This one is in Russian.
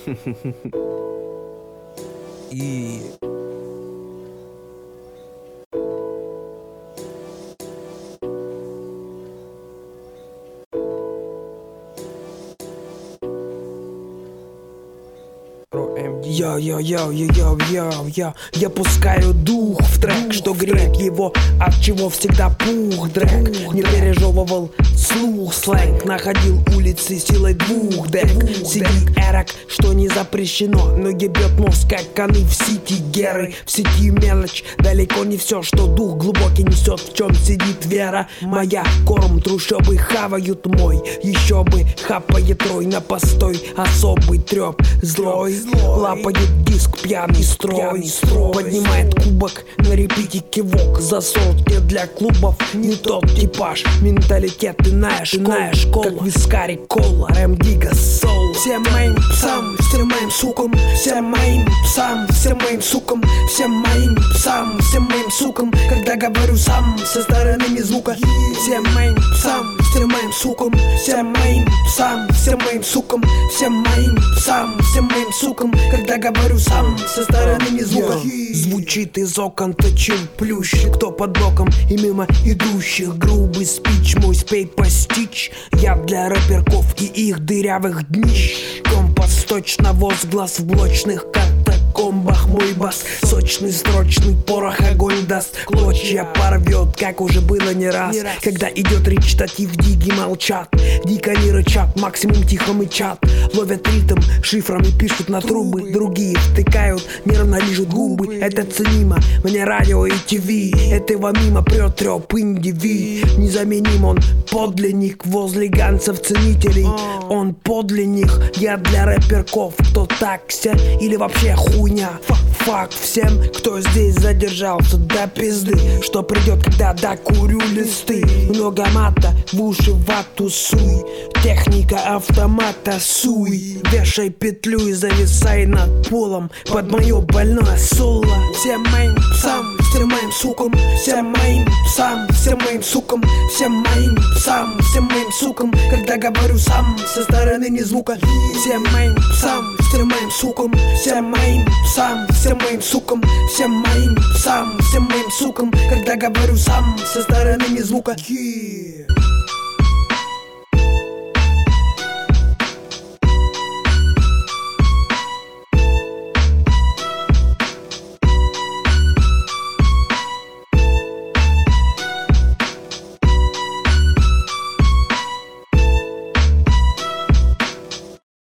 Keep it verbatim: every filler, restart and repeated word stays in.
И... Йо-йо-йо-йо-йо-йо-йо. Я пускаю дух в трек, что греет его, от чего всегда пух дрэк. Не пережевывал слух, сленг, находил улицы силой двух дек. Сидит эрок, что не запрещено, но ебет мозг, как коны в сети геры. В сети мелочь, далеко не все, что дух глубокий несет, в чем сидит вера моя. Корм трущобы хавают мой, еще бы хапает рой на постой. Особый треп злой, лапает диск пьяный строй, поднимает кубок на репите кивок. За сотни для клубов не тот типаж, менталитет иная школа, как вискарик кола, рэм дига соул. Всем моим псам, всем моим сукам, всем моим псам, всем моим сукам, всем моим псам, всем моим сукам, когда говорю сам со сторонами звука. Всем моим псам, всем моим сукам, всем моим псам, всем моим сукам, всем моим псам, всем моим сукам, когда говорю сам со сторонами звука. Звучит из окон, точил плющ, кто под боком и мимо идущих. Грубый спич, мой спей постичь. Я для рэперков и их дырявых днищ. Компас точно возглас в блочных катакомбах. Мой бас сочный, строчный, порох огонь даст. Клочья порвет, как уже было не раз. Когда идет речитатив, диги молчат. Дико не рычат, максимум тихо мычат. Ловят ритм, шифрами пишут на трубы. Другие втыкают, нервно лижут губы. Это ценимо, мне радио и ТВ. Этого мимо прет трёп индиви. Незаменим он, подлинник возле ганцев ценителей. Он подлинник, я для рэперков. Кто такся или вообще хуйня. Факт всем, кто здесь задержался до пизды. Что придет, когда докурю листы. Много мата, в уши вату суй. Техника автомата суй. Вешай петлю и зависай над полом под мое больное соло. Всем моим псам, всем моим сукам, всем моим псам, всем моим сукам, всем моим псам, всем моим сукам, когда говорю сам со стороны не звука. Всем моим псам, всем моим сукам, всем моим псам, всем моим сукам, всем моим псам, всем моим сукам, когда говорю сам со стороны не звука. Yeah.